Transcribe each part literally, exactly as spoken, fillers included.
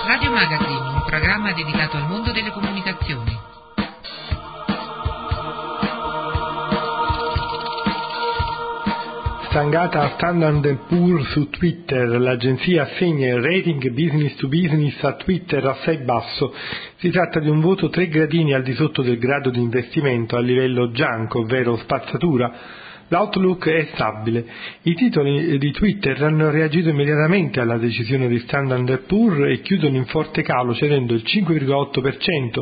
Radio Magazine, un programma dedicato al mondo delle comunicazioni. Stangata a Standard and Poor's su Twitter, l'agenzia assegna il rating business to business a Twitter assai basso. Si tratta di un voto tre gradini al di sotto del grado di investimento a livello junk, ovvero spazzatura. L'outlook è stabile. I titoli di Twitter hanno reagito immediatamente alla decisione di Standard and Poor's e chiudono in forte calo, cedendo il cinque virgola otto per cento.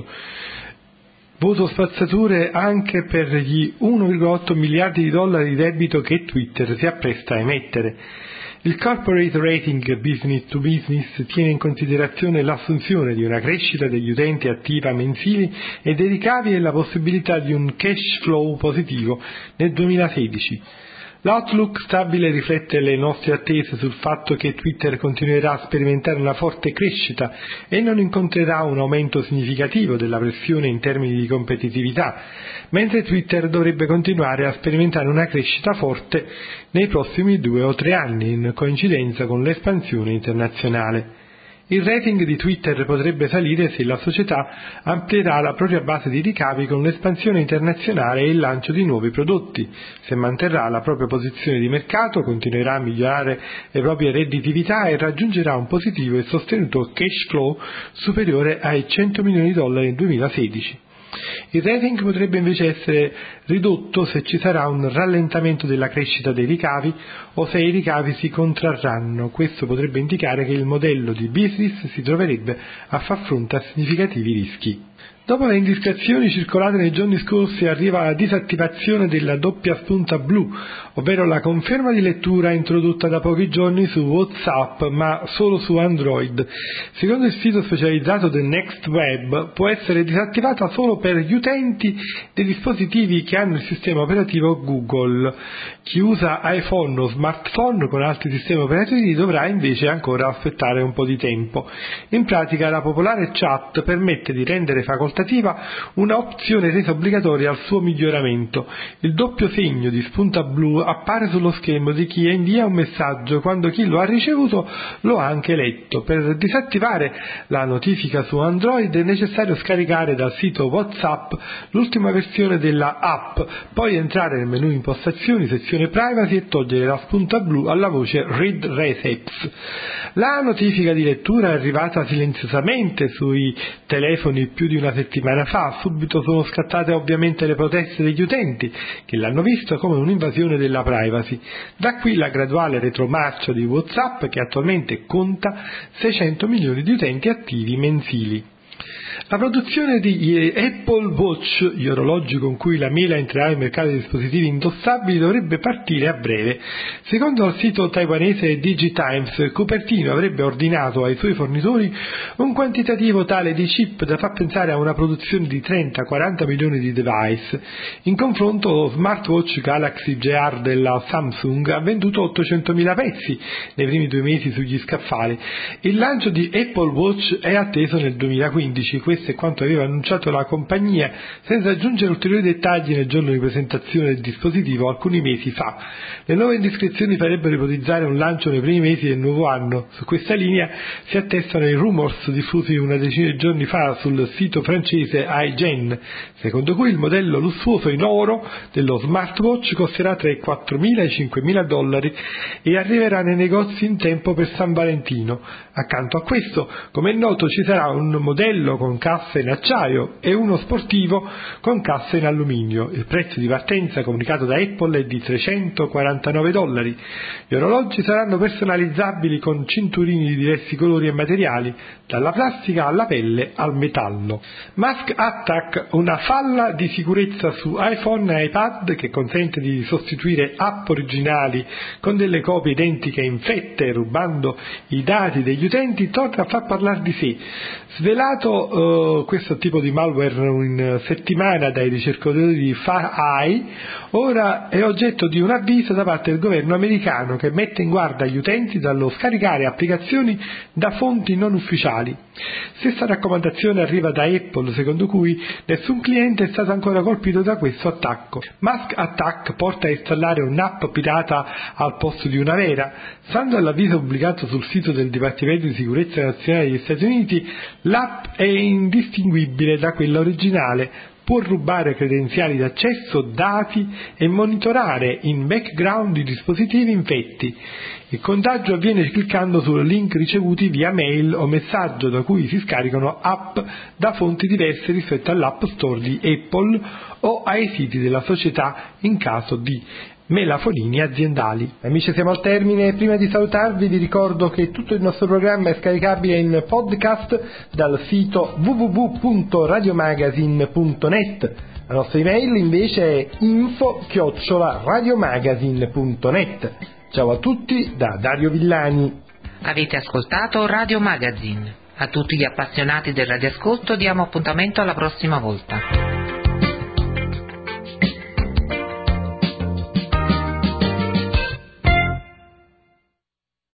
Voto spazzature anche per gli uno virgola otto miliardi di dollari di debito che Twitter si appresta a emettere. Il corporate rating business to business tiene in considerazione l'assunzione di una crescita degli utenti attiva mensili e dei ricavi e la possibilità di un cash flow positivo nel duemilasedici. L'outlook stabile riflette le nostre attese sul fatto che Twitter continuerà a sperimentare una forte crescita e non incontrerà un aumento significativo della pressione in termini di competitività, mentre Twitter dovrebbe continuare a sperimentare una crescita forte nei prossimi due o tre anni, in coincidenza con l'espansione internazionale. Il rating di Twitter potrebbe salire se la società amplierà la propria base di ricavi con l'espansione internazionale e il lancio di nuovi prodotti, se manterrà la propria posizione di mercato, continuerà a migliorare le proprie redditività e raggiungerà un positivo e sostenuto cash flow superiore ai cento milioni di dollari nel duemilasedici. Il rating potrebbe invece essere ridotto se ci sarà un rallentamento della crescita dei ricavi o se i ricavi si contrarranno. Questo potrebbe indicare che il modello di business si troverebbe a far fronte a significativi rischi. Dopo le indiscrezioni circolate nei giorni scorsi arriva la disattivazione della doppia spunta blu, ovvero la conferma di lettura introdotta da pochi giorni su WhatsApp ma solo su Android. Secondo il sito specializzato The Next Web può essere disattivata solo per gli utenti dei dispositivi che hanno il sistema operativo Google. Chi usa iPhone o smartphone con altri sistemi operativi dovrà invece ancora aspettare un po' di tempo. In pratica la popolare chat permette di rendere facoltativo una opzione resa obbligatoria al suo miglioramento. Il doppio segno di spunta blu appare sullo schermo di chi invia un messaggio quando chi lo ha ricevuto lo ha anche letto. Per disattivare la notifica su Android è necessario scaricare dal sito WhatsApp l'ultima versione della app, poi entrare nel menu impostazioni, sezione privacy e togliere la spunta blu alla voce Read Recipes. La notifica di lettura è arrivata silenziosamente sui telefoni più di una settimana settimana fa. Subito sono scattate ovviamente le proteste degli utenti che l'hanno visto come un'invasione della privacy. Da qui la graduale retromarcia di WhatsApp, che attualmente conta seicento milioni di utenti attivi mensili. La produzione di Apple Watch, gli orologi con cui la mela entrerà nel mercato dei dispositivi indossabili, dovrebbe partire a breve. Secondo il sito taiwanese DigiTimes, Cupertino avrebbe ordinato ai suoi fornitori un quantitativo tale di chip da far pensare a una produzione di trenta quaranta milioni di device. In confronto, lo smartwatch Galaxy J R della Samsung ha venduto ottocentomila pezzi nei primi due mesi sugli scaffali. Il lancio di Apple Watch è atteso nel duemilaquindici. Questo è quanto aveva annunciato la compagnia, senza aggiungere ulteriori dettagli nel giorno di presentazione del dispositivo alcuni mesi fa. Le nuove indiscrezioni farebbero ipotizzare un lancio nei primi mesi del nuovo anno. Su questa linea si attestano i rumors diffusi una decina di giorni fa sul sito francese iGen, secondo cui il modello lussuoso in oro dello smartwatch costerà tra i quattromila e i cinquemila dollari e arriverà nei negozi in tempo per San Valentino. Accanto a questo, come è noto, ci sarà un modello con cassa in acciaio e uno sportivo con cassa in alluminio. Il prezzo di partenza comunicato da Apple è di trecentoquarantanove dollari. Gli orologi saranno personalizzabili con cinturini di diversi colori e materiali, dalla plastica alla pelle al metallo. Mask Attack, una falla di sicurezza su iPhone e iPad che consente di sostituire app originali con delle copie identiche infette rubando i dati degli utenti, torna a far parlare di sé. Svelato visto questo tipo di malware in settimana dai ricercatori di FireEye, ora è oggetto di un avviso da parte del governo americano che mette in guardia gli utenti dallo scaricare applicazioni da fonti non ufficiali. Stessa raccomandazione arriva da Apple, secondo cui nessun cliente è stato ancora colpito da questo attacco. Mask Attack porta a installare un'app pirata al posto di una vera. Stando all'avviso pubblicato sul sito del Dipartimento di Sicurezza Nazionale degli Stati Uniti, l'app è indistinguibile da quella originale, può rubare credenziali d'accesso, dati e monitorare in background i dispositivi infetti. Il contagio avviene cliccando su link ricevuti via mail o messaggio, da cui si scaricano app da fonti diverse rispetto all'App Store di Apple o ai siti della società in caso di melafonini aziendali. Amici, siamo al termine. Prima di salutarvi vi ricordo che tutto il nostro programma è scaricabile in podcast dal sito w w w punto radiomagazine punto net. La nostra email invece è info chiocciola radiomagazine punto net. Ciao a tutti da Dario Villani. Avete ascoltato Radio Magazine. A tutti gli appassionati del radioascolto diamo appuntamento alla prossima volta.